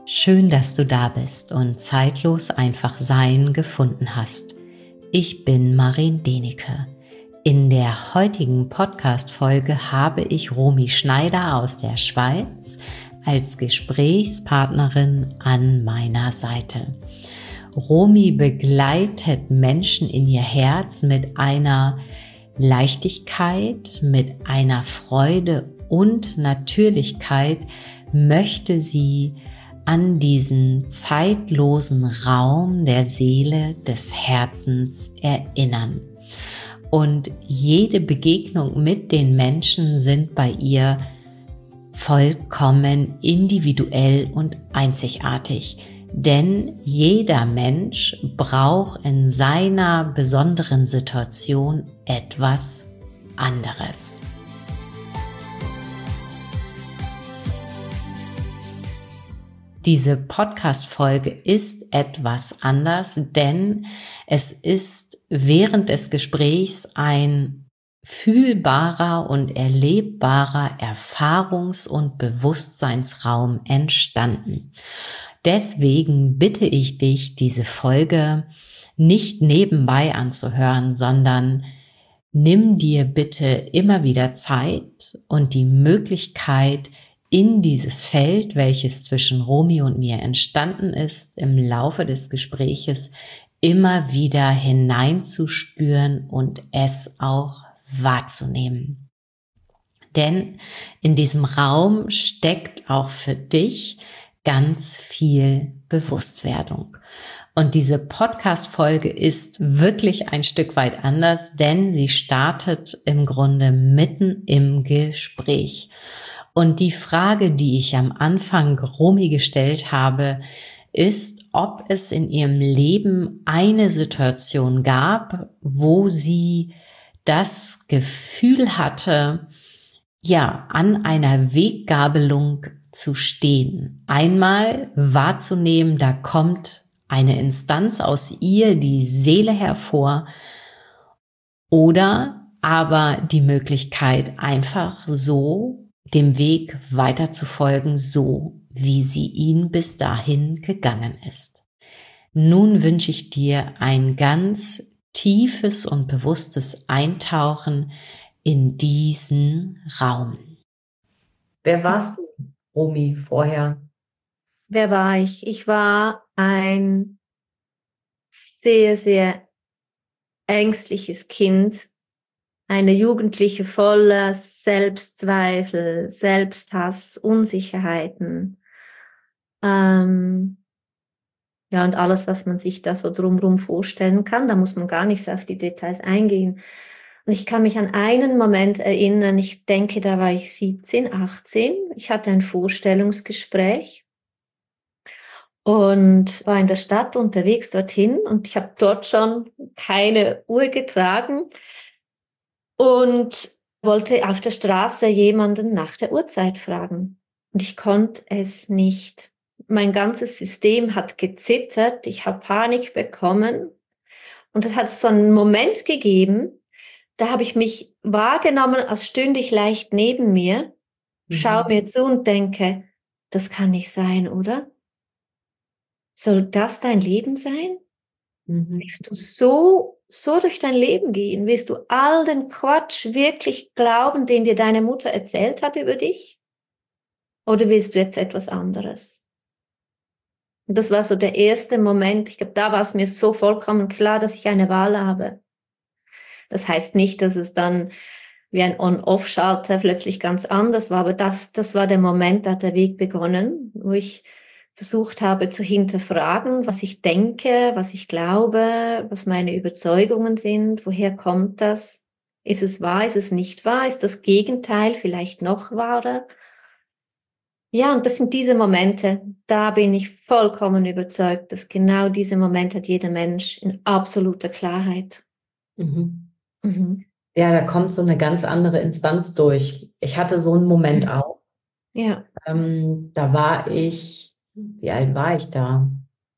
Schön, dass du da bist und zeitlos einfach Sein gefunden hast. Ich bin Maren Denike. In der heutigen Podcast-Folge habe ich Romy Schneider aus der Schweiz als Gesprächspartnerin an meiner Seite. Romy begleitet Menschen in ihr Herz mit einer Leichtigkeit, mit einer Freude und Natürlichkeit möchte sie an diesen zeitlosen Raum der Seele, des Herzens erinnern. Und jede Begegnung mit den Menschen sind bei ihr vollkommen individuell und einzigartig. Denn jeder Mensch braucht in seiner besonderen Situation etwas anderes. Diese Podcast-Folge ist etwas anders, denn es ist während des Gesprächs ein fühlbarer und erlebbarer Erfahrungs- und Bewusstseinsraum entstanden. Deswegen bitte ich dich, diese Folge nicht nebenbei anzuhören, sondern nimm dir bitte immer wieder Zeit und die Möglichkeit, in dieses Feld, welches zwischen Romy und mir entstanden ist, im Laufe des Gespräches immer wieder hineinzuspüren und es auch wahrzunehmen. Denn in diesem Raum steckt auch für dich ganz viel Bewusstwerdung. Und diese Podcast-Folge ist wirklich ein Stück weit anders, denn sie startet im Grunde mitten im Gespräch. Und die Frage, die ich am Anfang Romy gestellt habe, ist, ob es in ihrem Leben eine Situation gab, wo sie das Gefühl hatte, ja, an einer Weggabelung zu stehen. Einmal wahrzunehmen, da kommt eine Instanz aus ihr, die Seele hervor, oder aber die Möglichkeit, einfach so dem Weg weiter zu folgen, so wie sie ihn bis dahin gegangen ist. Nun wünsche ich dir ein ganz tiefes und bewusstes Eintauchen in diesen Raum. Wer warst du, Romy, vorher? Wer war ich? Ich war ein sehr, sehr ängstliches Kind, eine Jugendliche voller Selbstzweifel, Selbsthass, Unsicherheiten. Ja, und alles, was man sich da so drumherum vorstellen kann. Da muss man gar nicht so auf die Details eingehen. Und ich kann mich an einen Moment erinnern, ich denke, da war ich 17, 18. Ich hatte ein Vorstellungsgespräch und war in der Stadt unterwegs dorthin und ich habe dort schon keine Uhr getragen und wollte auf der Straße jemanden nach der Uhrzeit fragen. Und ich konnte es nicht. Mein ganzes System hat gezittert, ich habe Panik bekommen und es hat so einen Moment gegeben, da habe ich mich wahrgenommen, als stünde ich leicht neben mir, schaue mir zu und denke, das kann nicht sein, oder? Soll das dein Leben sein? Willst du so durch dein Leben gehen? Willst du all den Quatsch wirklich glauben, den dir deine Mutter erzählt hat über dich? Oder willst du jetzt etwas anderes? Und das war so der erste Moment. Ich glaube, da war es mir so vollkommen klar, dass ich eine Wahl habe. Das heißt nicht, dass es dann wie ein On-Off-Schalter plötzlich ganz anders war, aber das war der Moment, da hat der Weg begonnen, wo ich versucht habe zu hinterfragen, was ich denke, was ich glaube, was meine Überzeugungen sind, woher kommt das? Ist es wahr, ist es nicht wahr? Ist das Gegenteil vielleicht noch wahrer? Ja, und das sind diese Momente, da bin ich vollkommen überzeugt, dass genau diese Momente hat jeder Mensch in absoluter Klarheit. Mhm. Mhm. Ja, da kommt so eine ganz andere Instanz durch. Ich hatte so einen Moment auch. Ja. Da war ich, wie alt war ich da?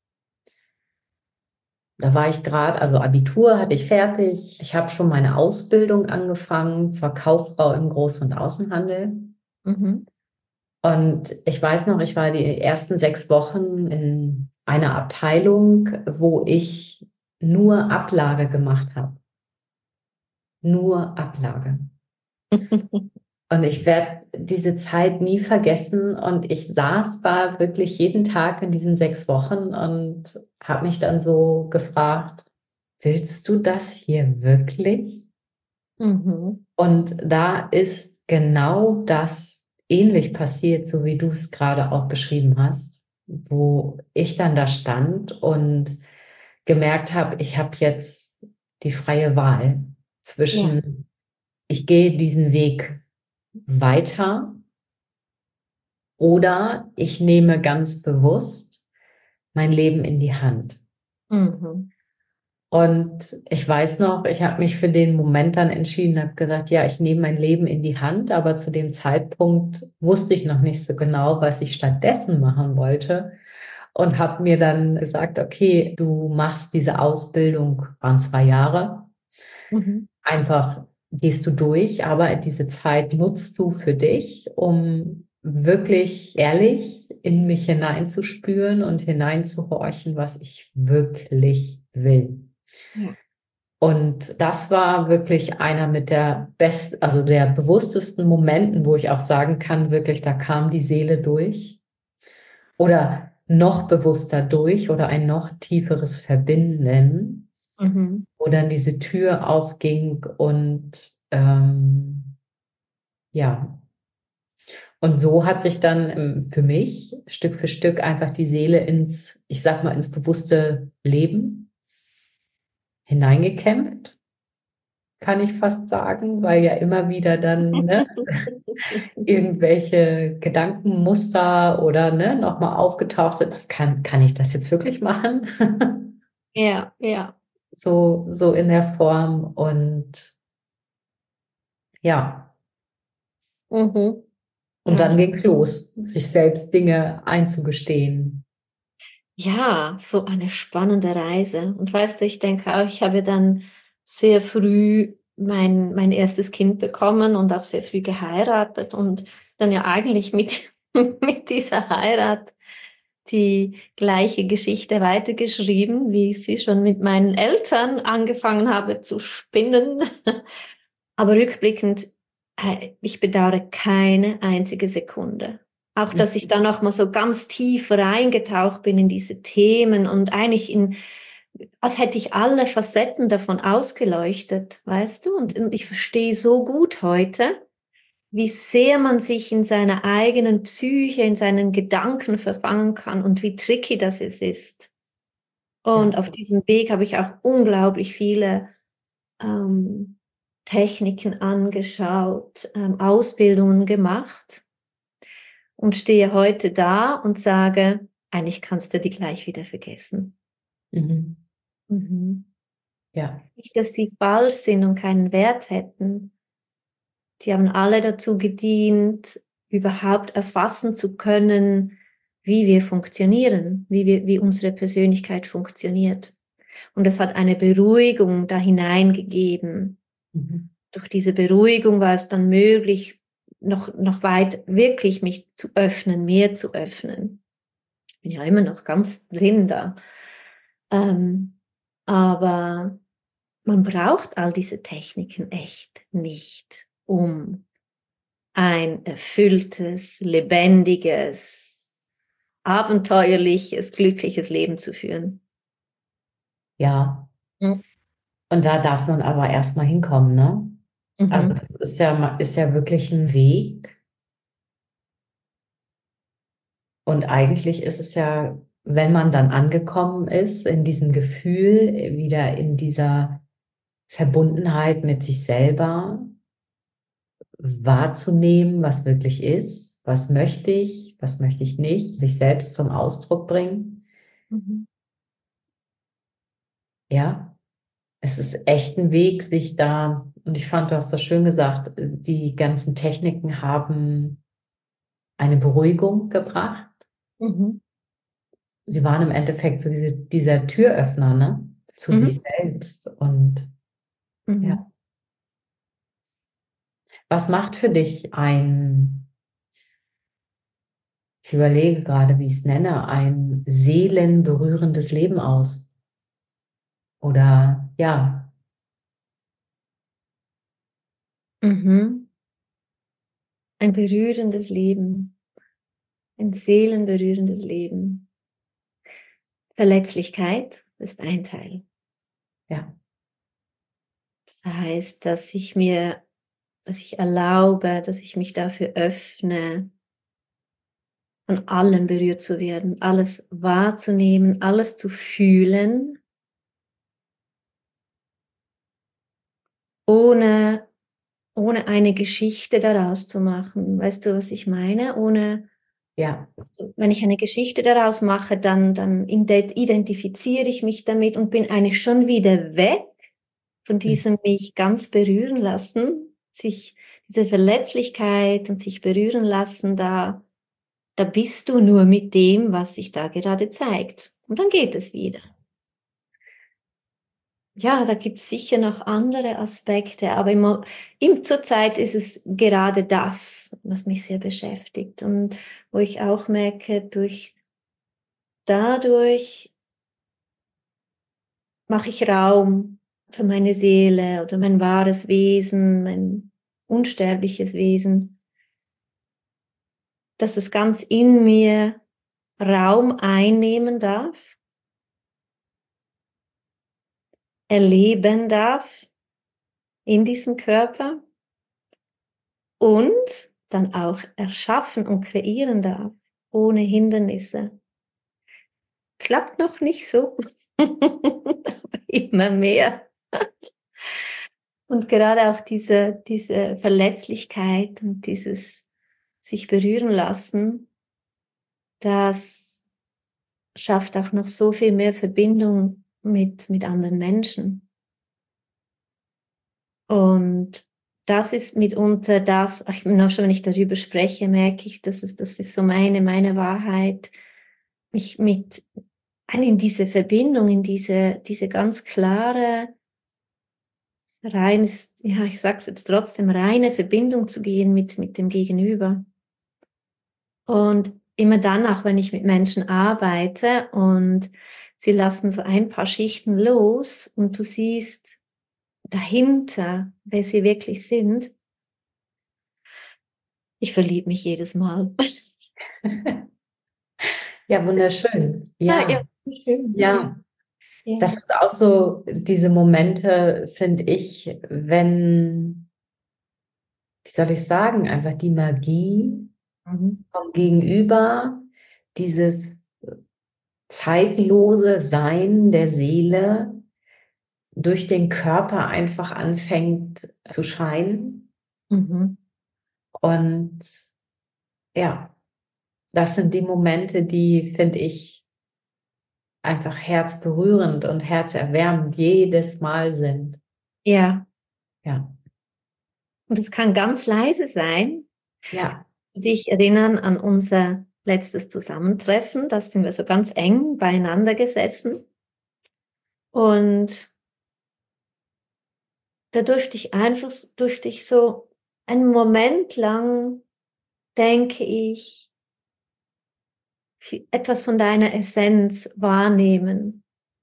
Da war ich gerade, also Abitur hatte ich fertig. Ich habe schon meine Ausbildung angefangen, zwar Kauffrau im Groß- und Außenhandel. Mhm. Und ich weiß noch, ich war die ersten 6 Wochen in einer Abteilung, wo ich nur Ablage gemacht habe. Nur Ablage. Und ich werde diese Zeit nie vergessen. Und ich saß da wirklich jeden Tag in diesen 6 Wochen und habe mich dann so gefragt, willst du das hier wirklich? Mhm. Und da ist genau das ähnlich passiert, so wie du es gerade auch beschrieben hast, wo ich dann da stand und gemerkt habe, ich habe jetzt die freie Wahl Ja. zwischen, ich gehe diesen Weg weiter oder ich nehme ganz bewusst mein Leben in die Hand. Mhm. Und ich weiß noch, ich habe mich für den Moment dann entschieden, habe gesagt, ja, ich nehme mein Leben in die Hand, aber zu dem Zeitpunkt wusste ich noch nicht so genau, was ich stattdessen machen wollte und habe mir dann gesagt, okay, du machst diese Ausbildung, waren 2 Jahre, Mhm. einfach gehst du durch, aber diese Zeit nutzt du für dich, um wirklich ehrlich in mich hineinzuspüren und hineinzuhorchen, was ich wirklich will. Ja. Und das war wirklich einer mit der also der bewusstesten Momenten, wo ich auch sagen kann, wirklich, da kam die Seele durch oder noch bewusster durch oder ein noch tieferes Verbinden, Mhm. wo dann diese Tür aufging und ja, und so hat sich dann für mich Stück für Stück einfach die Seele ins, ich sag mal, ins bewusste Leben hineingekämpft, kann ich fast sagen, weil ja immer wieder dann, ne, irgendwelche Gedankenmuster oder ne, nochmal aufgetaucht sind. Kann ich das jetzt wirklich machen? Ja, ja. So in der Form. Und ja, Mhm. und dann Ja. ging's los, sich selbst Dinge einzugestehen. Ja, so eine spannende Reise. Und weißt du, ich denke auch, ich habe dann sehr früh mein erstes Kind bekommen und auch sehr früh geheiratet und dann ja eigentlich mit, mit dieser Heirat die gleiche Geschichte weitergeschrieben, wie ich sie schon mit meinen Eltern angefangen habe zu spinnen. Aber rückblickend, ich bedauere keine einzige Sekunde. Auch, dass ich dann noch mal so ganz tief reingetaucht bin in diese Themen und eigentlich als hätte ich alle Facetten davon ausgeleuchtet, weißt du? Und ich verstehe so gut heute, wie sehr man sich in seiner eigenen Psyche, in seinen Gedanken verfangen kann und wie tricky das es ist. Und Ja. auf diesem Weg habe ich auch unglaublich viele ähm, Techniken angeschaut, Ausbildungen gemacht und stehe heute da und sage, eigentlich kannst du die gleich wieder vergessen. Mhm. Mhm. Ja. Nicht, dass sie falsch sind und keinen Wert hätten. Die haben alle dazu gedient, überhaupt erfassen zu können, wie wir funktionieren, wie unsere Persönlichkeit funktioniert. Und es hat eine Beruhigung da hineingegeben. Mhm. Durch diese Beruhigung war es dann möglich, noch weit wirklich mich zu öffnen, mehr zu öffnen. Ich bin ja immer noch ganz drin da. Ähm, aber man braucht all diese Techniken echt nicht, um ein erfülltes, lebendiges, abenteuerliches, glückliches Leben zu führen. Ja. Mhm. Und da darf man aber erstmal hinkommen, ne? Also Mhm. das ist ja wirklich ein Weg. Und eigentlich ist es ja, wenn man dann angekommen ist, in diesem Gefühl, wieder in dieser Verbundenheit mit sich selber, wahrzunehmen, was wirklich ist, was möchte ich nicht, sich selbst zum Ausdruck bringen. Mhm. Ja, es ist echt ein Weg, sich da, und ich fand, du hast das schön gesagt, die ganzen Techniken haben eine Beruhigung gebracht. Mhm. Sie waren im Endeffekt so dieser Türöffner, ne, zu sich Mhm. selbst. Und ja, Mhm. was macht für dich ich überlege gerade, wie ich es nenne, ein seelenberührendes Leben aus. Oder ja, Mhm. Ein berührendes Leben, ein seelenberührendes Leben. Verletzlichkeit ist ein Teil. ja, Das heißt, dass ich erlaube, dass ich mich dafür öffne, von allem berührt zu werden, alles wahrzunehmen, alles zu fühlen, ohne, ohne eine Geschichte daraus zu machen. Weißt du, was ich meine? ja, Also, wenn ich eine Geschichte daraus mache, dann identifiziere ich mich damit und bin eigentlich schon wieder weg von diesem mich ganz berühren lassen, sich diese Verletzlichkeit und sich berühren lassen, da bist du nur mit dem, was sich da gerade zeigt. Und dann geht es wieder. Ja, da gibt es sicher noch andere Aspekte, aber zurzeit ist es gerade das, was mich sehr beschäftigt und wo ich auch merke, dadurch mache ich Raum für meine Seele oder mein wahres Wesen, mein unsterbliches Wesen, dass es ganz in mir Raum einnehmen darf, erleben darf in diesem Körper und dann auch erschaffen und kreieren darf, ohne Hindernisse. Klappt noch nicht so, aber immer mehr. Und gerade auch diese Verletzlichkeit und dieses sich berühren lassen, das schafft auch noch so viel mehr Verbindung mit anderen Menschen. Und das ist mitunter das, ach, noch schon, wenn ich darüber spreche, merke ich, das ist so meine Wahrheit, mich in diese Verbindung, in diese ganz klare, ja, ich sag's jetzt trotzdem, reine Verbindung zu gehen mit dem Gegenüber. Und immer dann, auch wenn ich mit Menschen arbeite und sie lassen so ein paar Schichten los und du siehst dahinter, wer sie wirklich sind, ich verliebe mich jedes Mal. ja, wunderschön. Ah, ja, Ja, schön. ja. Ja. Das sind auch so diese Momente, finde ich, wenn, wie soll ich sagen, einfach die Magie Mhm. vom Gegenüber, dieses zeitlose Sein der Seele durch den Körper einfach anfängt zu scheinen. Mhm. Und ja, das sind die Momente, die, finde ich, einfach herzberührend und herzerwärmend jedes Mal sind. Ja, Ja, und es kann ganz leise sein. ja, Dich erinnern an unser letztes Zusammentreffen. Da sind wir so ganz eng beieinander gesessen. Und da durfte ich so einen Moment lang, denke ich, etwas von deiner Essenz wahrnehmen.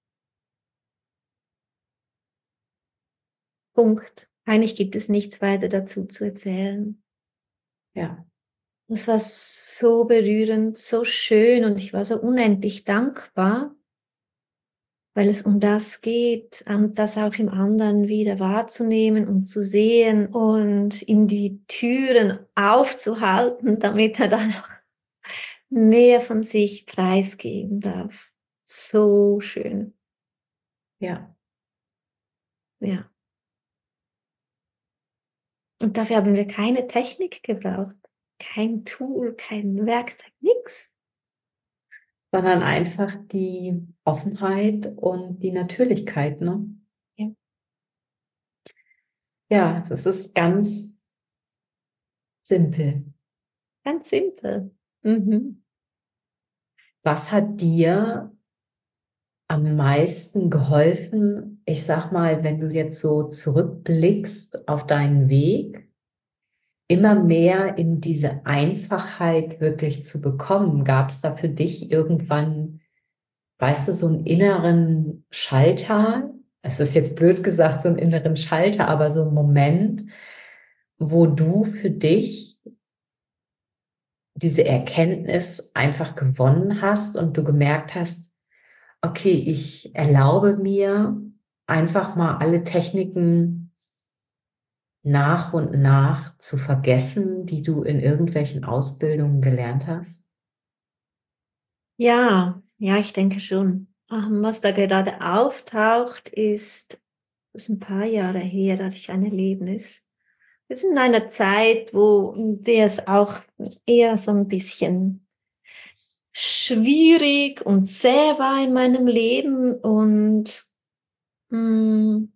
Punkt. Eigentlich gibt es nichts weiter dazu zu erzählen. ja, Es war so berührend, so schön und ich war so unendlich dankbar, weil es um das geht, und das auch im anderen wieder wahrzunehmen und zu sehen und ihm die Türen aufzuhalten, damit er dann noch mehr von sich preisgeben darf. So schön. ja, Ja. Und dafür haben wir keine Technik gebraucht, kein Tool, kein Werkzeug, nix. sondern einfach die Offenheit und die Natürlichkeit, ne? Ja. Ja, das ist ganz simpel. Ganz simpel. Mhm. Was hat dir am meisten geholfen, ich sag mal, wenn du jetzt so zurückblickst auf deinen Weg, immer mehr in diese Einfachheit wirklich zu bekommen? Gab es da für dich irgendwann, weißt du, so einen inneren Schalter? Es ist jetzt blöd gesagt, so einen inneren Schalter, aber so einen Moment, wo du für dich diese Erkenntnis einfach gewonnen hast und du gemerkt hast, okay, ich erlaube mir einfach mal alle Techniken nach und nach zu vergessen, die du in irgendwelchen Ausbildungen gelernt hast? Ja, ja, ich denke schon. Was da gerade auftaucht, das ist ein paar Jahre her, da hatte ich ein Erlebnis. Wir sind in einer Zeit, wo das auch eher so ein bisschen schwierig und zäh war in meinem Leben und mh,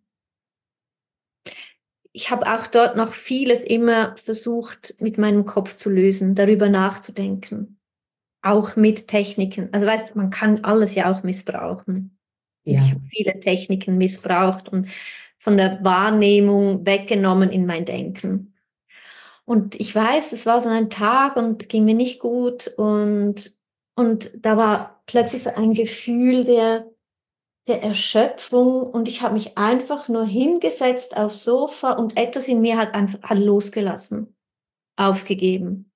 ich habe auch dort noch vieles immer versucht, mit meinem Kopf zu lösen, darüber nachzudenken, auch mit Techniken. Also weißt du, man kann alles ja auch missbrauchen. Und ich Ja, habe viele Techniken missbraucht und von der Wahrnehmung weggenommen in mein Denken. Und ich weiß, es war so ein Tag und es ging mir nicht gut und da war plötzlich so ein Gefühl der Erschöpfung und ich habe mich einfach nur hingesetzt aufs Sofa und etwas in mir hat einfach hat losgelassen, aufgegeben.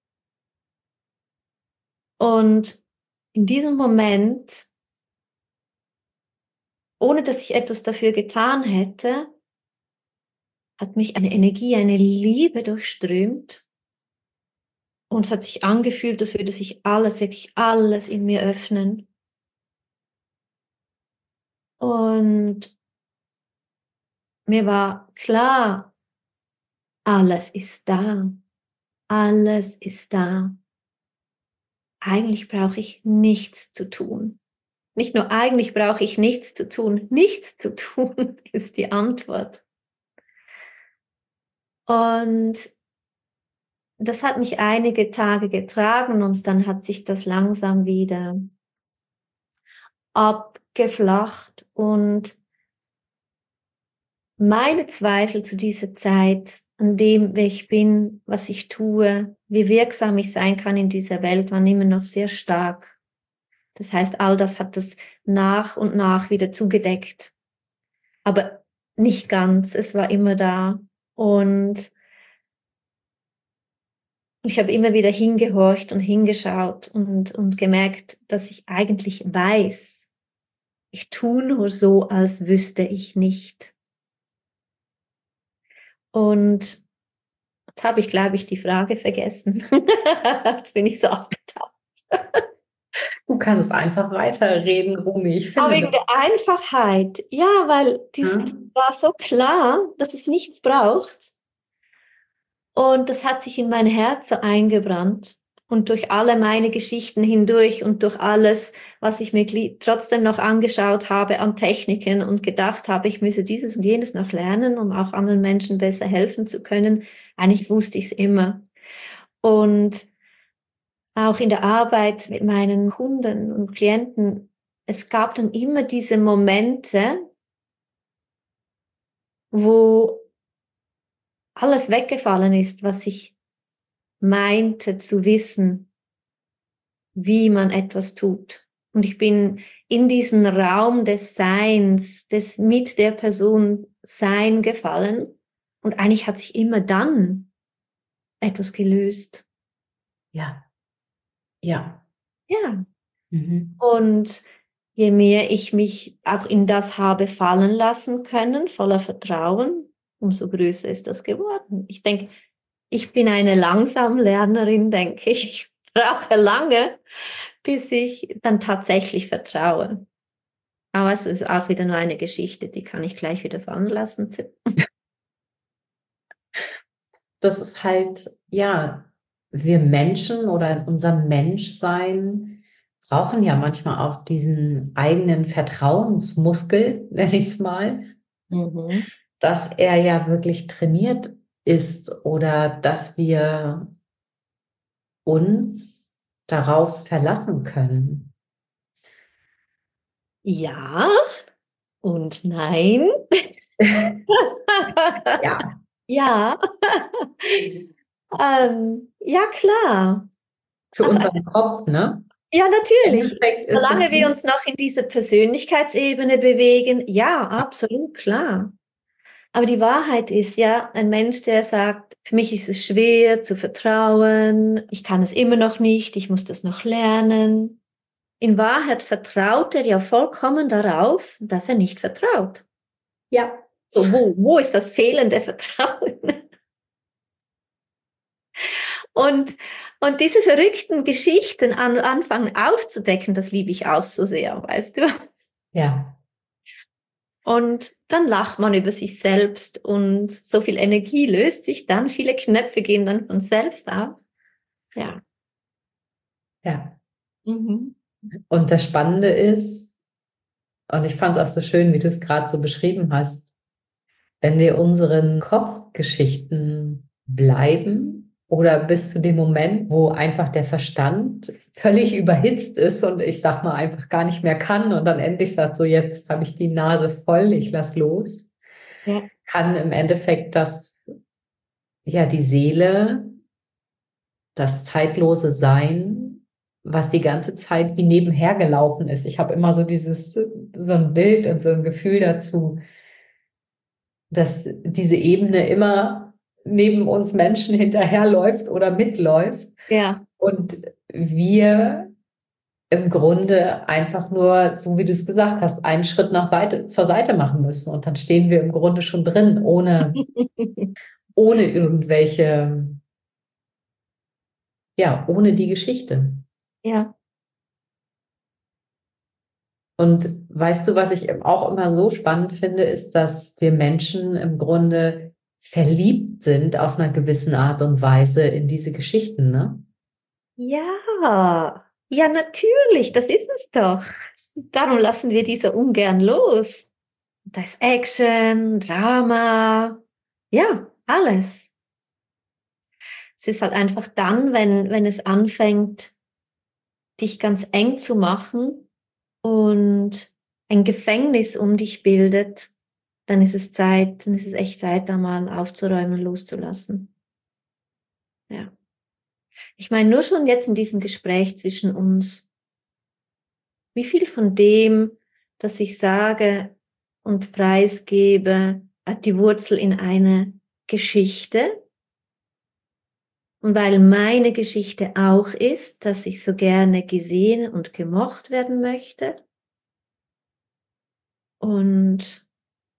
Und in diesem Moment, ohne dass ich etwas dafür getan hätte, hat mich eine Energie, eine Liebe durchströmt und es hat sich angefühlt, als würde sich alles, wirklich alles in mir öffnen. Und mir war klar, alles ist da, alles ist da. Eigentlich brauche ich nichts zu tun. Nicht nur eigentlich brauche ich nichts zu tun ist die Antwort. Und das hat mich einige Tage getragen und dann hat sich das langsam wieder abgeflacht und meine Zweifel zu dieser Zeit an dem, wer ich bin, was ich tue, wie wirksam ich sein kann in dieser Welt, waren immer noch sehr stark. Das heißt, all das hat das nach und nach wieder zugedeckt. Aber nicht ganz, es war immer da. Und ich habe immer wieder hingehorcht und hingeschaut und gemerkt, dass ich eigentlich weiß, ich tue nur so, als wüsste ich nicht. Und jetzt habe ich, glaube ich, die Frage vergessen. Jetzt bin ich so abgetaucht. du kannst einfach weiterreden, Rumi. Ich Aber finde wegen das. der Einfachheit, ja, weil dies Ja, war so klar, dass es nichts braucht. Und das hat sich in mein Herz so eingebrannt. Und durch alle meine Geschichten hindurch und durch alles, was ich mir trotzdem noch angeschaut habe an Techniken und gedacht habe, ich müsse dieses und jenes noch lernen, um auch anderen Menschen besser helfen zu können. Eigentlich wusste ich es immer. Und auch in der Arbeit mit meinen Kunden und Klienten, es gab dann immer diese Momente, wo alles weggefallen ist, was ich meinte zu wissen, wie man etwas tut. Und ich bin in diesen Raum des Seins, des mit der Person Sein gefallen. Und eigentlich hat sich immer dann etwas gelöst. ja, ja. Ja. Mhm. Und je mehr ich mich auch in das habe fallen lassen können, voller Vertrauen, umso größer ist das geworden. Ich denke, ich bin eine Langsamlernerin, denke ich. Ich brauche lange, bis ich dann tatsächlich vertraue. Aber es ist auch wieder nur eine Geschichte, die kann ich gleich wieder fallen lassen. Das ist halt, ja, wir Menschen oder in unserem Menschsein brauchen ja manchmal auch diesen eigenen Vertrauensmuskel, nenne ich es mal, Mhm. dass er ja wirklich trainiert ist oder dass wir uns darauf verlassen können. Ja und nein. Ja, Ja. Ja, klar. Für Auf unseren Kopf, ne? Ja, Im natürlich. Endeffekt ist es Solange wir nicht. uns noch in dieser Persönlichkeitsebene bewegen, ja, absolut klar. Aber die Wahrheit ist ja, ein Mensch, der sagt, für mich ist es schwer zu vertrauen, ich kann es immer noch nicht, ich muss das noch lernen. In Wahrheit vertraut er ja vollkommen darauf, dass er nicht vertraut. Ja, So, wo ist das fehlende Vertrauen? Und, und diese verrückten Geschichten anfangen aufzudecken, das liebe ich auch so sehr, weißt du? ja, Und dann lacht man über sich selbst und so viel Energie löst sich dann, viele Knöpfe gehen dann von selbst auf. Ja. ja. Mhm. Und das Spannende ist, und ich fand es auch so schön, wie du es gerade so beschrieben hast, wenn wir unseren Kopfgeschichten bleiben oder bis zu dem Moment, wo einfach der Verstand völlig überhitzt ist und ich sag mal einfach gar nicht mehr kann und dann endlich sagt, so jetzt habe ich die Nase voll, ich lass los, Ja. kann im Endeffekt ja, die Seele, das zeitlose Sein, was die ganze Zeit wie nebenher gelaufen ist. Ich habe immer so so ein Bild und so ein Gefühl dazu, dass diese Ebene immer neben uns Menschen hinterherläuft oder mitläuft Ja. und wir im Grunde einfach nur, so wie du es gesagt hast, einen Schritt zur Seite machen müssen und dann stehen wir im Grunde schon drin, ohne irgendwelche, ja, ohne die Geschichte. Ja. Und weißt du, was ich auch immer so spannend finde, ist, dass wir Menschen im Grunde verliebt sind auf einer gewissen Art und Weise in diese Geschichten, ne? Ja. Ja, natürlich, das ist es doch. Darum lassen wir diese ungern los. Da ist Action, Drama, ja, alles. Es ist halt einfach dann, wenn es anfängt, dich ganz eng zu machen und ein Gefängnis um dich bildet, dann ist es Zeit, dann ist es echt Zeit, da mal aufzuräumen, loszulassen. Ja. Ich meine, nur schon jetzt in diesem Gespräch zwischen uns, wie viel von dem, das ich sage und preisgebe, hat die Wurzel in eine Geschichte? Und weil meine Geschichte auch ist, dass ich so gerne gesehen und gemocht werden möchte. Und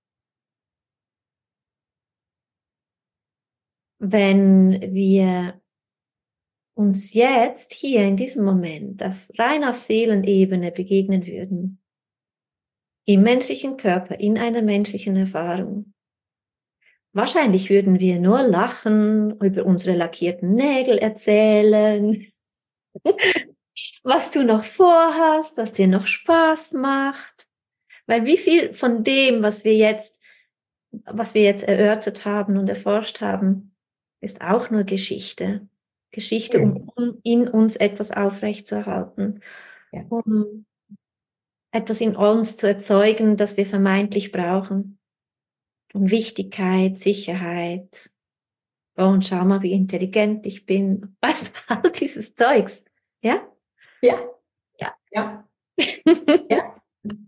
wenn wir uns jetzt hier in diesem Moment rein auf Seelenebene begegnen würden, im menschlichen Körper, in einer menschlichen Erfahrung, wahrscheinlich würden wir nur lachen, über unsere lackierten Nägel erzählen, was du noch vorhast, was dir noch Spaß macht. Weil wie viel von dem, was wir jetzt erörtert haben und erforscht haben, ist auch nur Geschichte. Geschichte, um in uns etwas aufrechtzuerhalten, Ja. um etwas in uns zu erzeugen, das wir vermeintlich brauchen. Um Wichtigkeit, Sicherheit. Oh, und schau mal, wie intelligent ich bin. Weißt du, all dieses Zeugs. Ja? Ja, Ja. ja, ja.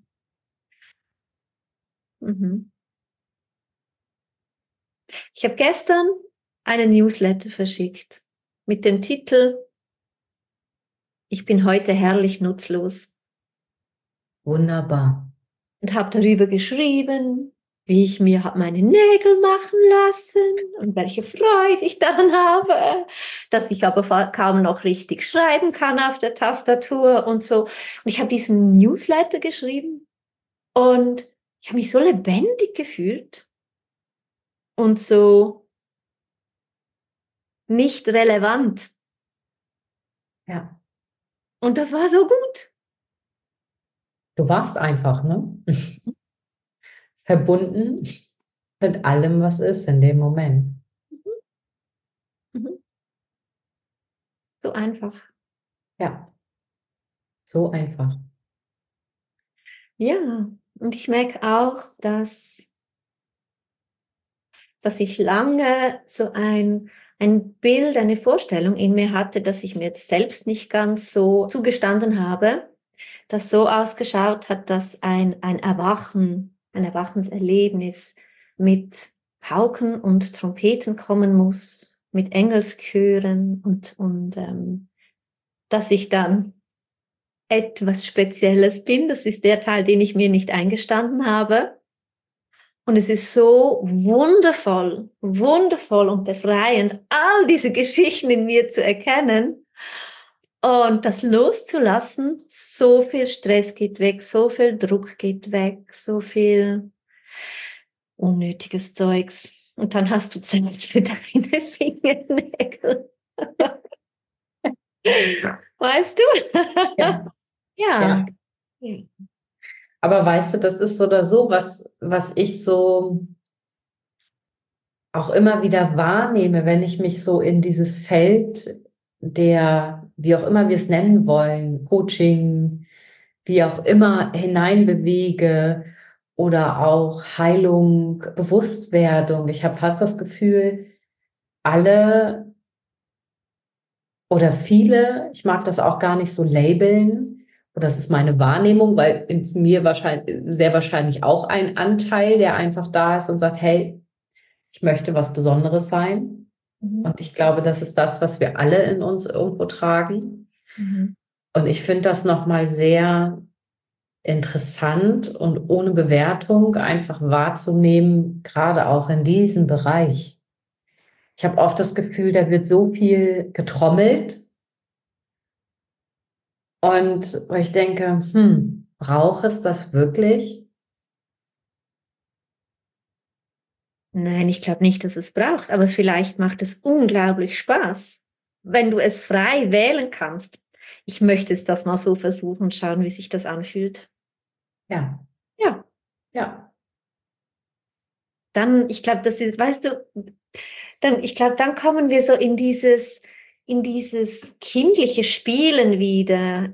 Mhm. Ich habe gestern einen Newsletter verschickt mit dem Titel Ich bin heute herrlich nutzlos Wunderbar. und habe darüber geschrieben, wie ich mir habe meine Nägel machen lassen und welche Freude ich daran habe, dass ich aber kaum noch richtig schreiben kann auf der Tastatur und so. Und ich habe diesen Newsletter geschrieben und ich habe mich so lebendig gefühlt und so nicht relevant. Ja. Und das war so gut. Du warst einfach, ne? Verbunden mit allem, was ist in dem Moment. Mhm. Mhm. So einfach. Ja, so einfach. Ja, und ich merke auch, dass ich lange so ein ein Bild, eine Vorstellung in mir hatte, dass ich mir jetzt selbst nicht ganz so zugestanden habe, das so ausgeschaut hat, dass ein Erwachenserlebnis mit Pauken und Trompeten kommen muss, mit Engelschören und dass ich dann etwas Spezielles bin. Das ist der Teil, den ich mir nicht eingestanden habe. Und es ist so wundervoll, wundervoll und befreiend, all diese Geschichten in mir zu erkennen und das loszulassen. So viel Stress geht weg, so viel Druck geht weg, so viel unnötiges Zeugs. Und dann hast du Zeit für deine Fingernägel. Weißt du? Ja, Ja. ja. Aber weißt du, das ist so oder so, was ich so auch immer wieder wahrnehme, wenn ich mich so in dieses Feld der, wie auch immer wir es nennen wollen, Coaching, wie auch immer hineinbewege oder auch Heilung, Bewusstwerdung. Ich habe fast das Gefühl, alle oder viele, ich mag das auch gar nicht so labeln, und das ist meine Wahrnehmung, weil in mir wahrscheinlich, sehr wahrscheinlich auch ein Anteil, der einfach da ist und sagt, hey, ich möchte was Besonderes sein. Mhm. Und ich glaube, das ist das, was wir alle in uns irgendwo tragen. Mhm. Und ich finde das nochmal sehr interessant und ohne Bewertung einfach wahrzunehmen, gerade auch in diesem Bereich. Ich habe oft das Gefühl, da wird so viel getrommelt und wo ich denke, braucht es das wirklich? Nein, ich glaube nicht, dass es braucht, aber vielleicht macht es unglaublich Spaß, wenn du es frei wählen kannst. Ich möchte es das mal so versuchen und schauen, wie sich das anfühlt. Ja, Ja, ja, dann, ich glaube, das ist, weißt du, dann, ich glaube, dann kommen wir so in dieses kindliche Spielen wieder,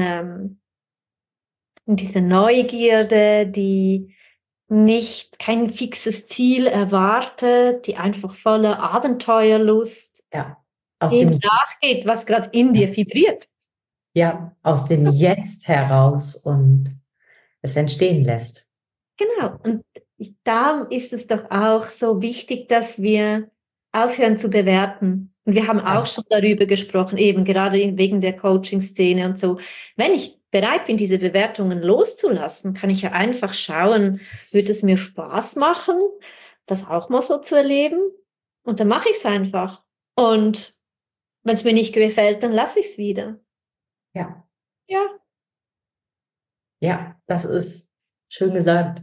in diese Neugierde, die nicht kein fixes Ziel erwartet, die einfach voller Abenteuerlust ja. Aus dem dem nachgeht, was gerade in dir vibriert. Ja, aus dem Jetzt heraus und es entstehen lässt. Genau. Und da ist es doch auch so wichtig, dass wir aufhören zu bewerten. Und wir haben auch Ja, schon darüber gesprochen, eben gerade wegen der Coaching-Szene und so. Wenn ich bereit bin, diese Bewertungen loszulassen, kann ich ja einfach schauen, würde es mir Spaß machen, das auch mal so zu erleben? Und dann mache ich es einfach. Und wenn es mir nicht gefällt, dann lasse ich es wieder. ja, Ja. ja, das ist schön gesagt.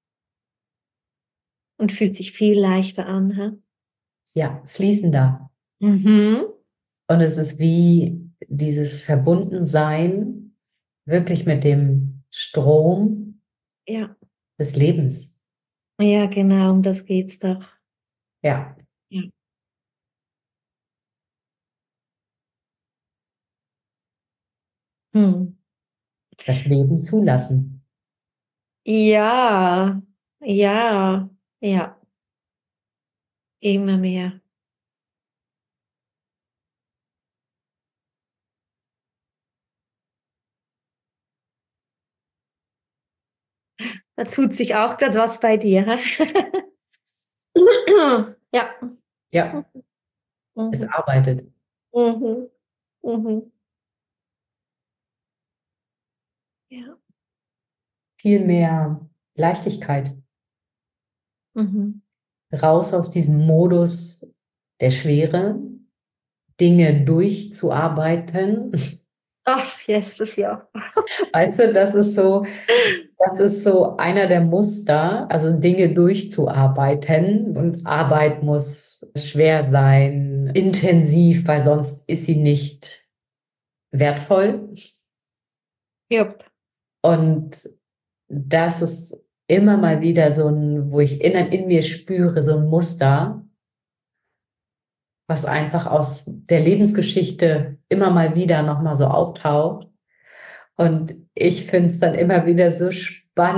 Und fühlt sich viel leichter an. Hä? Ja, fließender. Mhm. Und es ist wie dieses Verbundensein wirklich mit dem Strom Ja. des Lebens. Ja, genau, um das geht's doch. Ja, Ja. Hm. das Leben zulassen. Ja, ja, ja, immer mehr. Da tut sich auch gerade was bei dir. Hä? Ja. Ja, es Mhm. arbeitet. Mhm. Mhm. Ja. Viel mehr Leichtigkeit. Mhm. Raus aus diesem Modus der Schwere, Dinge durchzuarbeiten. Ach, yes, ja. Weißt du, das ist so einer der Muster, also Dinge durchzuarbeiten. Und Arbeit muss schwer sein, intensiv, weil sonst ist sie nicht wertvoll. Jupp. Und das ist immer mal wieder so ein, wo ich in mir spüre, so ein Muster, was einfach aus der Lebensgeschichte immer mal wieder nochmal so auftaucht. Und ich finde es dann immer wieder so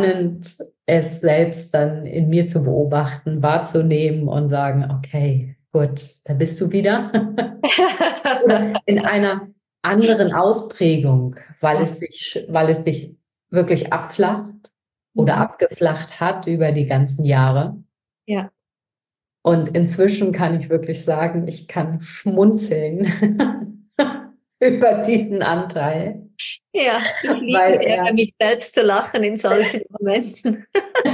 spannend, es selbst dann in mir zu beobachten, wahrzunehmen und sagen, okay, Gut, da bist du wieder. Oder in einer anderen Ausprägung, weil es sich wirklich abflacht oder Mhm. abgeflacht hat über die ganzen Jahre. Ja. Und inzwischen kann ich wirklich sagen, ich kann schmunzeln über diesen Anteil, Ja, ich liebe weil es ja, bei er, mich selbst zu lachen in solchen Momenten.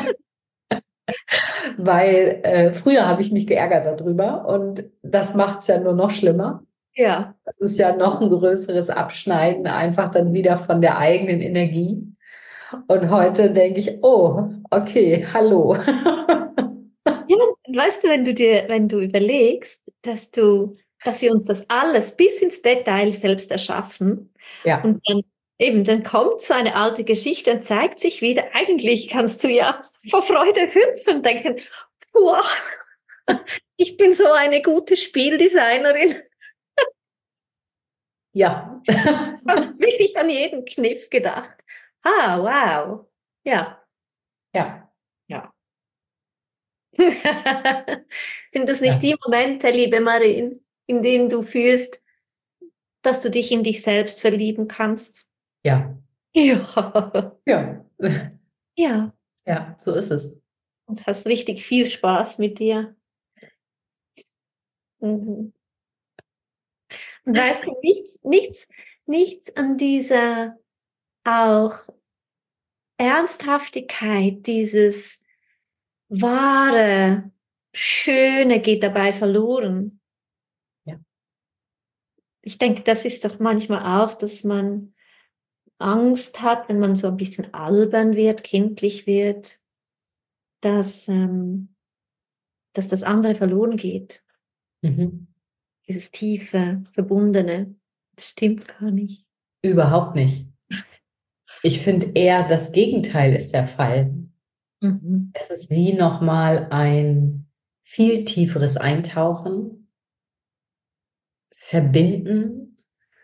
früher habe ich mich geärgert darüber und das macht es ja nur noch schlimmer. Ja, Das ist ja noch ein größeres Abschneiden einfach dann wieder von der eigenen Energie. Und heute denke ich, oh, okay, hallo. ja, weißt du, wenn du überlegst, dass wir uns das alles bis ins Detail selbst erschaffen Ja, und dann kommt so eine alte Geschichte und zeigt sich wieder, eigentlich kannst du ja vor Freude hüpfen und denken, wow, ich bin so eine gute Spieldesignerin, ja, habe wirklich an jeden Kniff gedacht. Ah, wow, ja, ja, ja. Sind das nicht ja, die Momente, liebe Marien, in denen du fühlst, dass du dich in dich selbst verlieben kannst? ja, Ja. ja, Ja. ja, so ist es. Und hast richtig viel Spaß mit dir. Mhm. Und weißt du, nichts an dieser auch Ernsthaftigkeit, dieses wahre, Schöne geht dabei verloren. Ja. Ich denke, das ist doch manchmal auch, dass man Angst hat, wenn man so ein bisschen albern wird, kindlich wird, dass, dass das andere verloren geht. Mhm. Dieses tiefe, verbundene. Das stimmt gar nicht. Überhaupt nicht. Ich finde eher, das Gegenteil ist der Fall. Mhm. Es ist wie nochmal ein viel tieferes Eintauchen, Verbinden.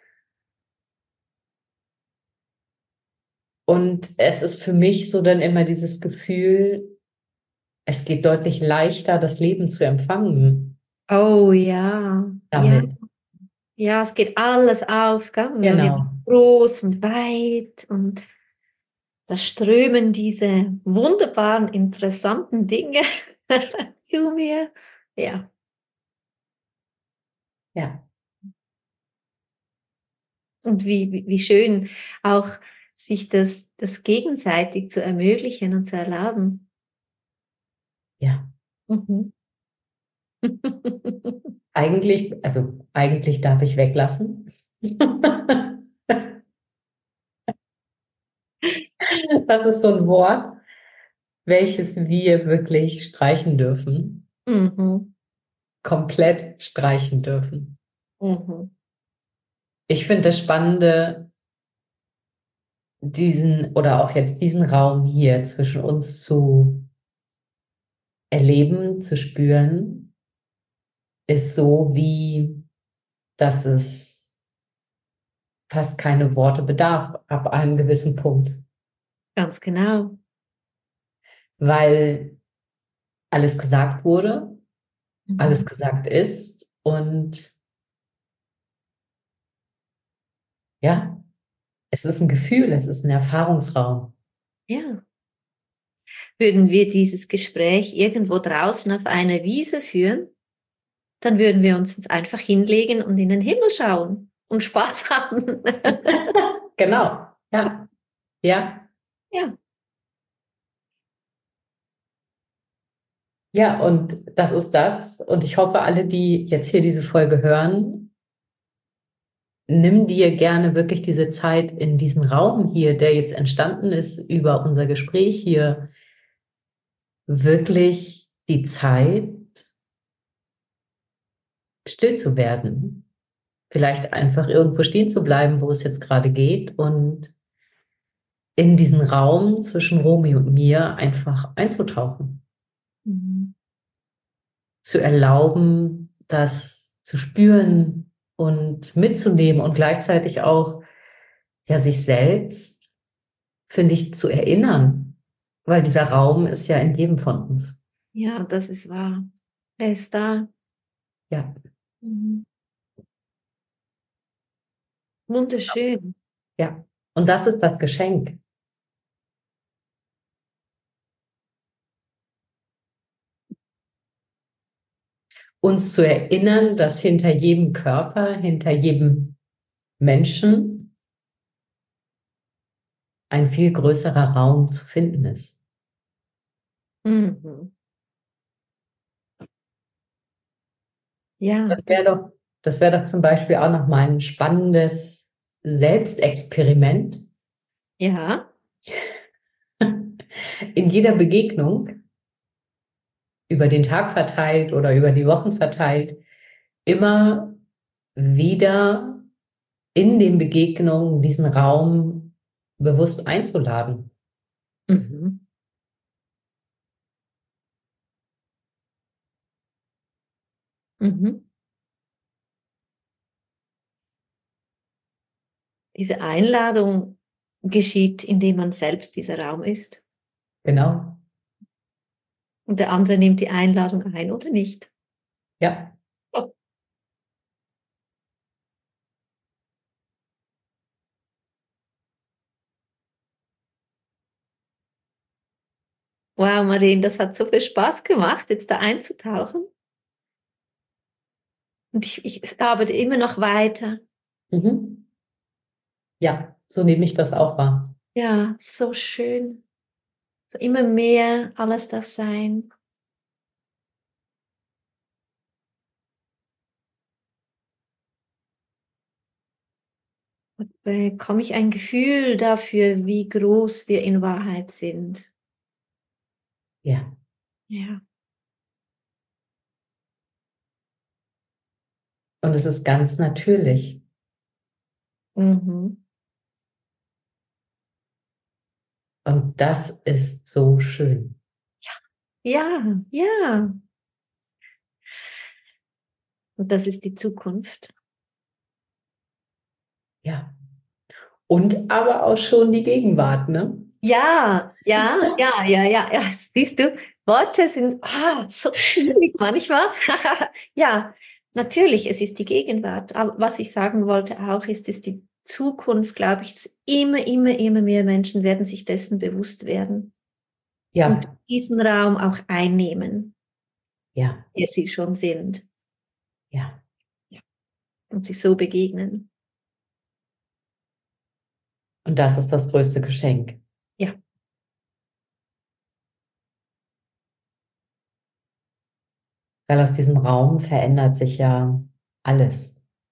Und es ist für mich so dann immer dieses Gefühl, es geht deutlich leichter, das Leben zu empfangen Oh ja, ja, damit. ja, es geht alles auf, gell? Und dann wird es Genau. groß und weit und da strömen diese wunderbaren, interessanten Dinge zu mir. Ja, Ja, und wie schön auch sich das gegenseitig zu ermöglichen und zu erlauben. ja. Mhm. Eigentlich darf ich weglassen. Das ist so ein Wort, welches wir wirklich streichen dürfen, Mhm. komplett streichen dürfen. Mhm. Ich finde das Spannende, diesen oder auch jetzt diesen Raum hier zwischen uns zu erleben, zu spüren, ist so wie, dass es fast keine Worte bedarf ab einem gewissen Punkt, Ganz genau. weil alles gesagt wurde, alles Mhm. gesagt ist und ja, es ist ein Gefühl, es ist ein Erfahrungsraum. Ja. Würden wir dieses Gespräch irgendwo draußen auf einer Wiese führen, dann würden wir uns jetzt einfach hinlegen und in den Himmel schauen und Spaß haben. Genau, ja, ja, Ja. ja, und das ist das. Und ich hoffe, alle, die jetzt hier diese Folge hören, nimm dir gerne wirklich diese Zeit in diesen Raum hier, der jetzt entstanden ist über unser Gespräch hier, wirklich die Zeit, still zu werden. Vielleicht einfach irgendwo stehen zu bleiben, wo es jetzt gerade geht und in diesen Raum zwischen Romy und mir einfach einzutauchen, Mhm. zu erlauben, das zu spüren und mitzunehmen und gleichzeitig auch ja sich selbst, finde ich, zu erinnern, weil dieser Raum ist ja in jedem von uns. Ja, das ist wahr. Er ist da. Ja. Mhm. Wunderschön. Ja. Und das ist das Geschenk. Uns zu erinnern, dass hinter jedem Körper, hinter jedem Menschen ein viel größerer Raum zu finden ist. Mhm. Ja, Das wäre doch zum Beispiel auch noch mal ein spannendes Selbstexperiment ja. in jeder Begegnung über den Tag verteilt oder über die Wochen verteilt, immer wieder in den Begegnungen diesen Raum bewusst einzuladen. Mhm. Mhm. Diese Einladung geschieht, indem man selbst dieser Raum ist. Genau. Und der andere nimmt die Einladung ein oder nicht. Ja. Oh. Wow, Marien, das hat so viel Spaß gemacht, jetzt da einzutauchen. Und ich arbeite immer noch weiter. Mhm. Ja, so nehme ich das auch wahr. Ja, so schön. So immer mehr, alles darf sein. Und bekomme ich ein Gefühl dafür, wie groß wir in Wahrheit sind. Ja. Ja. Und es ist ganz natürlich. Mhm. Und das ist so schön. Ja, ja. Und das ist die Zukunft. Ja. Und aber auch schon die Gegenwart, ne? Ja, ja, ja, ja, ja, ja. Siehst du, Worte sind so schwierig manchmal. Ja, natürlich, es ist die Gegenwart. Aber was ich sagen wollte auch, ist die Zukunft, glaube ich, dass immer mehr Menschen werden sich dessen bewusst werden und Ja, diesen Raum auch einnehmen, ja, wie sie schon sind, ja. ja, und sich so begegnen. Und das ist das größte Geschenk. Ja. Weil aus diesem Raum verändert sich ja alles.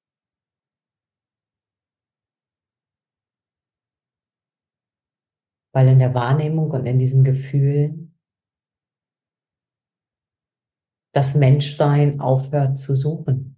Weil in der Wahrnehmung und in diesem Gefühl das Menschsein aufhört zu suchen.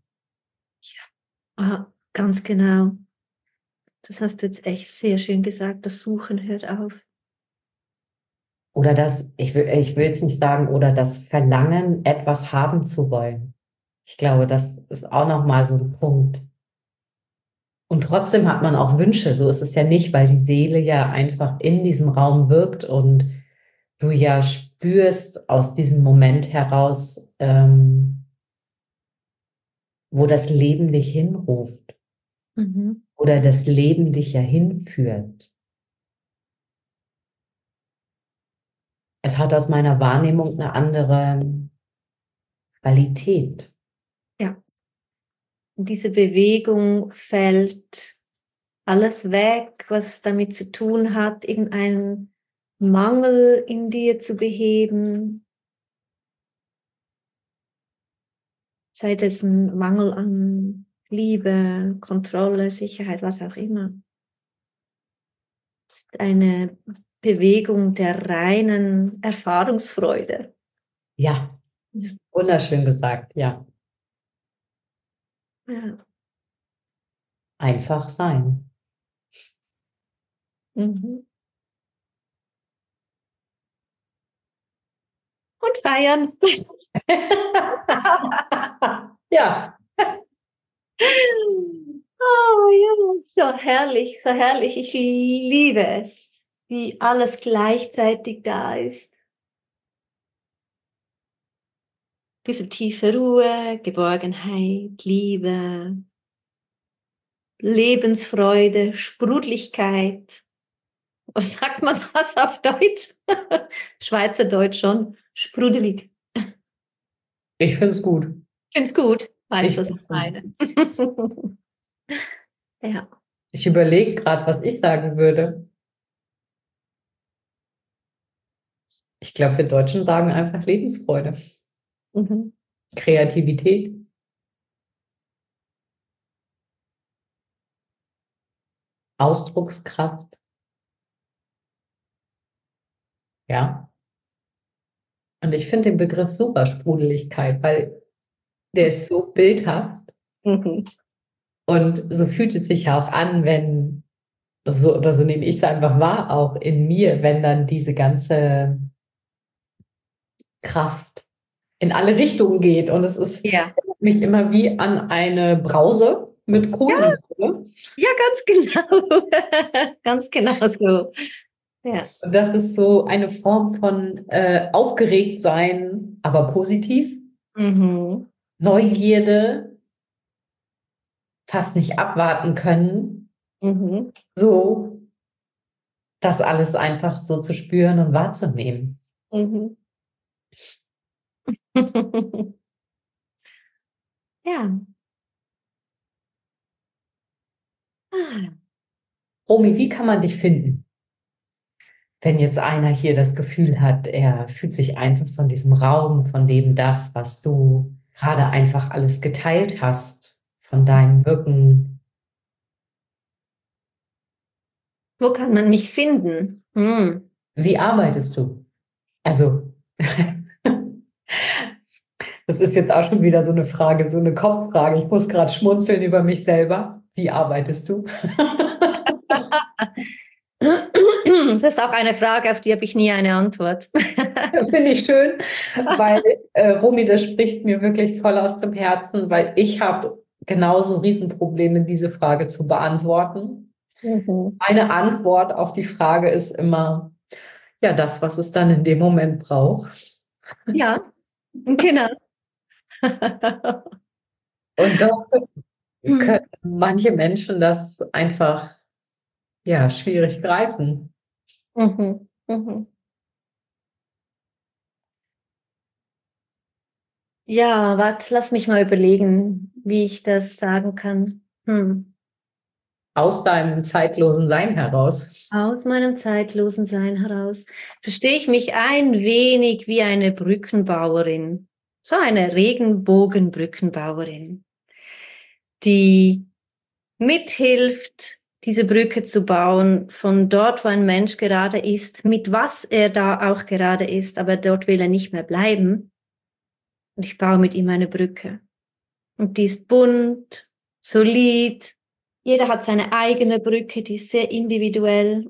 Ganz genau. Das hast du jetzt echt sehr schön gesagt. Das Suchen hört auf. Oder ich will es nicht sagen, oder das Verlangen, etwas haben zu wollen. Ich glaube, das ist auch nochmal so ein Punkt. Und trotzdem hat man auch Wünsche. So ist es ja nicht, weil die Seele ja einfach in diesem Raum wirkt und du ja spürst aus diesem Moment heraus, wo das Leben dich hinruft Mhm. oder das Leben dich ja hinführt. Es hat aus meiner Wahrnehmung eine andere Qualität. Ja. Und diese Bewegung fällt alles weg, was damit zu tun hat, irgendeinen Mangel in dir zu beheben, sei das ein Mangel an Liebe, Kontrolle, Sicherheit, was auch immer. Es ist eine Bewegung der reinen Erfahrungsfreude. Ja, Ja. wunderschön gesagt. Ja, Ja. einfach sein. Mhm. Und feiern. Ja, Oh ja, so herrlich, so herrlich. Ich liebe es, wie alles gleichzeitig da ist. Diese tiefe Ruhe, Geborgenheit, Liebe, Lebensfreude, Sprudeligkeit. Was sagt man das auf Deutsch? Schweizerdeutsch schon. Sprudelig. Ich finde es gut. Find's gut. Weißt Ich du, was find's ich gut. meine? Ja. Ich überlege gerade, was ich sagen würde. Ich glaube, wir Deutschen sagen einfach Lebensfreude, Mhm. Kreativität, Ausdruckskraft. Ja. Und ich finde den Begriff super, Sprudeligkeit, weil der ist so bildhaft Mhm. und so fühlt es sich ja auch an, wenn, so oder so nehme ich es einfach wahr, auch in mir, wenn dann diese ganze Kraft in alle Richtungen geht. Und es ist Ja. mich immer wie an eine Brause mit Ja, Kohlensäure. ja, ganz genau. Ganz genau so. Ja. Und das ist so eine Form von aufgeregt sein, aber positiv, Mhm. Neugierde, fast nicht abwarten können, Mhm. so das alles einfach so zu spüren und wahrzunehmen. Mhm. Ja. Ah. Romy, wie kann man dich finden? Wenn jetzt einer hier das Gefühl hat, er fühlt sich einfach von diesem Raum, von dem das, was du gerade einfach alles geteilt hast, von deinem Wirken. Wo kann man mich finden? Hm. Wie arbeitest du? Also, das ist jetzt auch schon wieder so eine Frage, so eine Kopffrage. Ich muss gerade schmunzeln über mich selber. Wie arbeitest du? Das ist auch eine Frage, auf die habe ich nie eine Antwort. Finde ich schön, weil Romy, das spricht mir wirklich voll aus dem Herzen, weil ich habe genauso Riesenprobleme, diese Frage zu beantworten. Mhm. Meine Antwort auf die Frage ist immer, ja, das, was es dann in dem Moment braucht. Ja, genau. Und doch können manche Menschen das einfach, ja, schwierig greifen. Mhm. Mhm. Ja, warte, lass mich mal überlegen, wie ich das sagen kann. Aus deinem zeitlosen Sein heraus. Aus meinem zeitlosen Sein heraus verstehe ich mich ein wenig wie eine Brückenbauerin, so eine Regenbogenbrückenbauerin, die mithilft, diese Brücke zu bauen, von dort, wo ein Mensch gerade ist, mit was er da auch gerade ist, aber dort will er nicht mehr bleiben. Und ich baue mit ihm eine Brücke. Und die ist bunt, solid. Jeder hat seine eigene Brücke, die ist sehr individuell.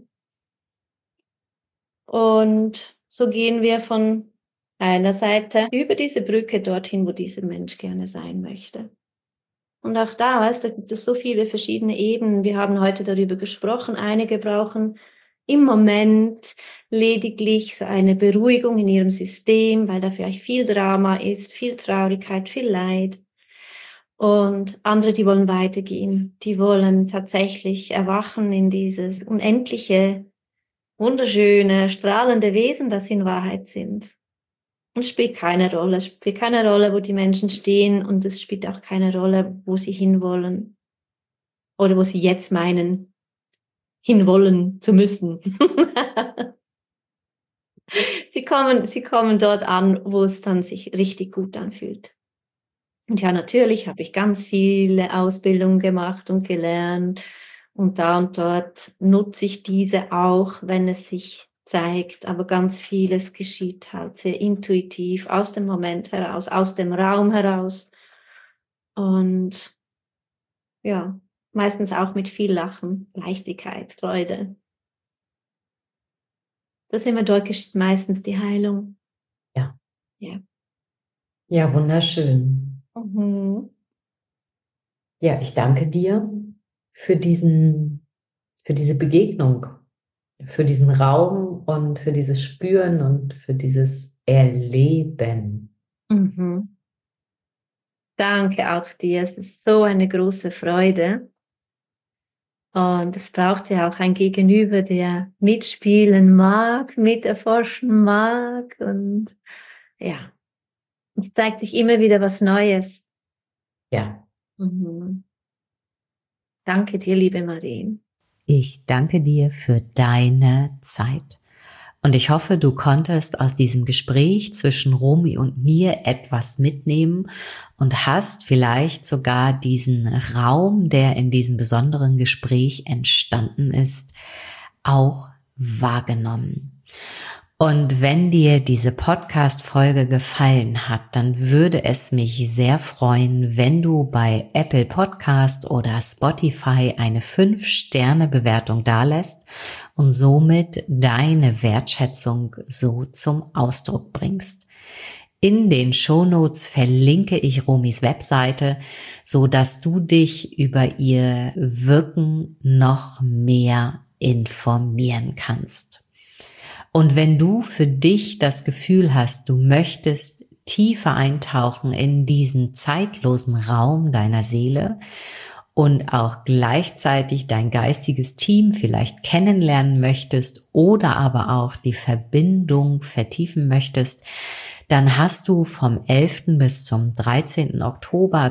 Und so gehen wir von einer Seite über diese Brücke dorthin, wo dieser Mensch gerne sein möchte. Und auch da, weißt du, gibt es so viele verschiedene Ebenen. Wir haben heute darüber gesprochen. Einige brauchen im Moment lediglich so eine Beruhigung in ihrem System, weil da vielleicht viel Drama ist, viel Traurigkeit, viel Leid. Und andere, die wollen weitergehen. Die wollen tatsächlich erwachen in dieses unendliche, wunderschöne, strahlende Wesen, das sie in Wahrheit sind. Und es spielt keine Rolle. Es spielt keine Rolle, wo die Menschen stehen, und es spielt auch keine Rolle, wo sie hinwollen oder wo sie jetzt meinen, hinwollen zu müssen. Sie kommen dort an, wo es dann sich richtig gut anfühlt. Und ja, natürlich habe ich ganz viele Ausbildungen gemacht und gelernt, und da und dort nutze ich diese auch, wenn es sich zeigt, aber ganz vieles geschieht halt sehr intuitiv, aus dem Moment heraus, aus dem Raum heraus, und ja, meistens auch mit viel Lachen, Leichtigkeit, Freude. Das immer dort geschieht meistens die Heilung. Ja. Ja. Ja, wunderschön. Mhm. Ja, ich danke dir für für diese Begegnung, für diesen Raum und für dieses Spüren und für dieses Erleben. Mhm. Danke auch dir. Es ist so eine große Freude. Und es braucht ja auch ein Gegenüber, der mitspielen mag, miterforschen mag. Und ja, es zeigt sich immer wieder was Neues. Ja. Mhm. Danke dir, liebe Marien. Ich danke dir für deine Zeit. Und ich hoffe, du konntest aus diesem Gespräch zwischen Romy und mir etwas mitnehmen und hast vielleicht sogar diesen Raum, der in diesem besonderen Gespräch entstanden ist, auch wahrgenommen. Und wenn dir diese Podcast-Folge gefallen hat, dann würde es mich sehr freuen, wenn du bei Apple Podcast oder Spotify eine 5-Sterne-Bewertung dalässt und somit deine Wertschätzung so zum Ausdruck bringst. In den Shownotes verlinke ich Romys Webseite, so dass du dich über ihr Wirken noch mehr informieren kannst. Und wenn du für dich das Gefühl hast, du möchtest tiefer eintauchen in diesen zeitlosen Raum deiner Seele und auch gleichzeitig dein geistiges Team vielleicht kennenlernen möchtest oder aber auch die Verbindung vertiefen möchtest, dann hast du vom 11. bis zum 13. Oktober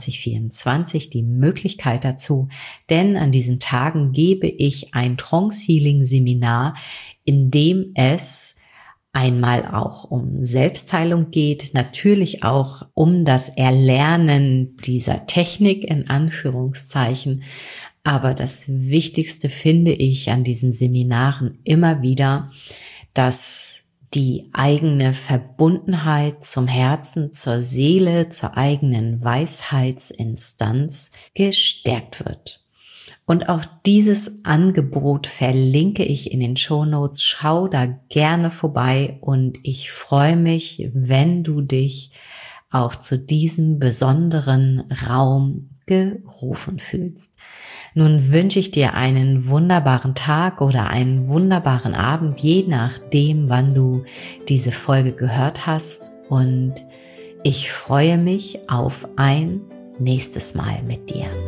2024 die Möglichkeit dazu, denn an diesen Tagen gebe ich ein Trance-Healing-Seminar, in dem es einmal auch um Selbstheilung geht, natürlich auch um das Erlernen dieser Technik in Anführungszeichen. Aber das Wichtigste finde ich an diesen Seminaren immer wieder, dass die eigene Verbundenheit zum Herzen, zur Seele, zur eigenen Weisheitsinstanz gestärkt wird. Und auch dieses Angebot verlinke ich in den Shownotes. Schau da gerne vorbei und ich freue mich, wenn du dich auch zu diesem besonderen Raum gerufen fühlst. Nun wünsche ich dir einen wunderbaren Tag oder einen wunderbaren Abend, je nachdem, wann du diese Folge gehört hast. Und ich freue mich auf ein nächstes Mal mit dir.